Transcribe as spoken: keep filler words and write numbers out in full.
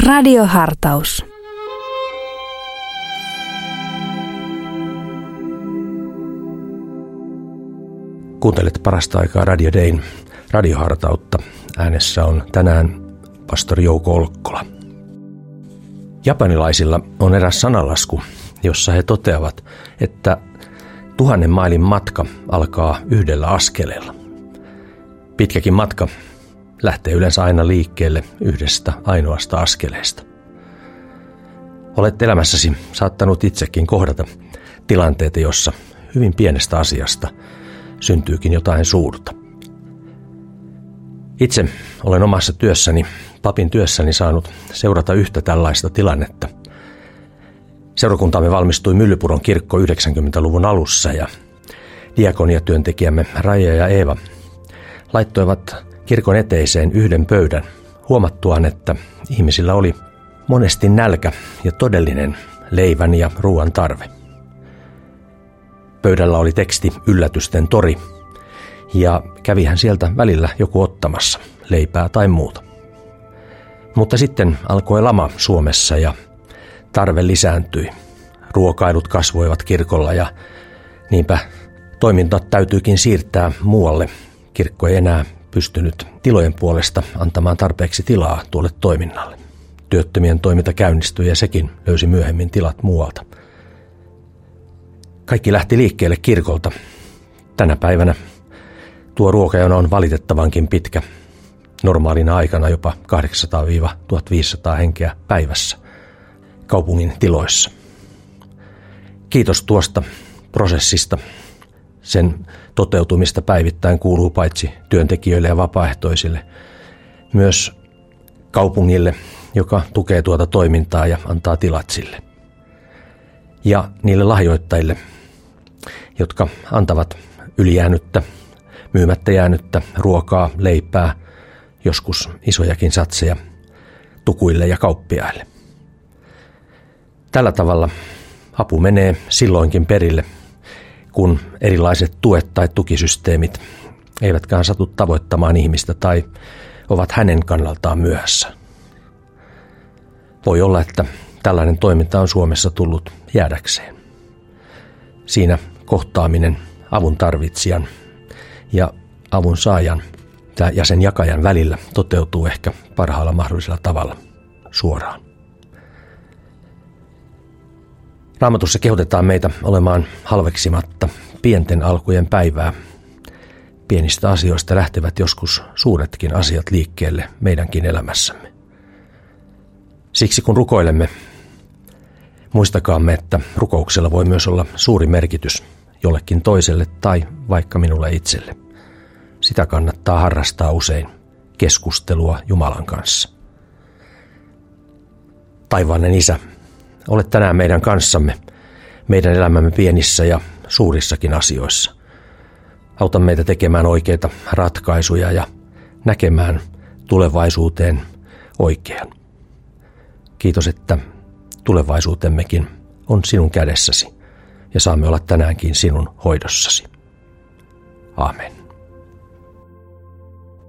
Radiohartaus. Kuuntelet parasta aikaa Radio Dayn radiohartautta. Äänessä on tänään pastori Jouko Olkkola. Japanilaisilla on eräs sananlasku, jossa he toteavat, että tuhannen mailin matka alkaa yhdellä askeleella. Pitkäkin matka lähtee yleensä aina liikkeelle yhdestä ainoasta askeleesta. Olet elämässäsi saattanut itsekin kohdata tilanteita, jossa hyvin pienestä asiasta syntyykin jotain suurta. Itse olen omassa työssäni, papin työssäni saanut seurata yhtä tällaista tilannetta. Seurakuntaamme valmistui Myllypuron kirkko yhdeksänkymmentäluvun alussa ja diakoniatyöntekijämme Raija ja Eeva laittoivat kirkon eteiseen yhden pöydän huomattuaan, että ihmisillä oli monesti nälkä ja todellinen leivän ja ruoan tarve. Pöydällä oli teksti Yllätysten tori ja kävihän sieltä välillä joku ottamassa leipää tai muuta. Mutta sitten alkoi lama Suomessa ja tarve lisääntyi. Ruokailut kasvoivat kirkolla ja niinpä toiminta täytyykin siirtää muualle. Kirkko ei enää pystynyt tilojen puolesta antamaan tarpeeksi tilaa tuolle toiminnalle. Työttömien toiminta käynnistyi ja sekin löysi myöhemmin tilat muualta. Kaikki lähti liikkeelle kirkolta. Tänä päivänä tuo ruokajono on valitettavankin pitkä. Normaalina aikana jopa kahdeksansataa–tuhatviisisataa henkeä päivässä kaupungin tiloissa. Kiitos tuosta prosessista. Sen toteutumista päivittäin kuuluu paitsi työntekijöille ja vapaaehtoisille, myös kaupungille, joka tukee tuota toimintaa ja antaa tilat sille. Ja niille lahjoittajille, jotka antavat ylijäänyttä, myymättä jäänyttä ruokaa, leipää, joskus isojakin satseja tukuille ja kauppiaille. Tällä tavalla apu menee silloinkin perille, kun erilaiset tuet tai tukisysteemit eivätkään satu tavoittamaan ihmistä tai ovat hänen kannaltaan myöhässä. Voi olla, että tällainen toiminta on Suomessa tullut jäädäkseen. Siinä kohtaaminen avun tarvitsijan ja avun saajan ja sen jakajan välillä toteutuu ehkä parhaalla mahdollisella tavalla suoraan. Raamatussa kehotetaan meitä olemaan halveksimatta pienten alkujen päivää. Pienistä asioista lähtevät joskus suuretkin asiat liikkeelle meidänkin elämässämme. Siksi kun rukoilemme, muistakaamme, että rukouksella voi myös olla suuri merkitys jollekin toiselle tai vaikka minulle itselle. Sitä kannattaa harrastaa usein, keskustelua Jumalan kanssa. Taivaallinen Isä, olet tänään meidän kanssamme, meidän elämämme pienissä ja suurissakin asioissa. Auta meitä tekemään oikeita ratkaisuja ja näkemään tulevaisuuteen oikean. Kiitos, että tulevaisuutemmekin on sinun kädessäsi ja saamme olla tänäänkin sinun hoidossasi. Aamen.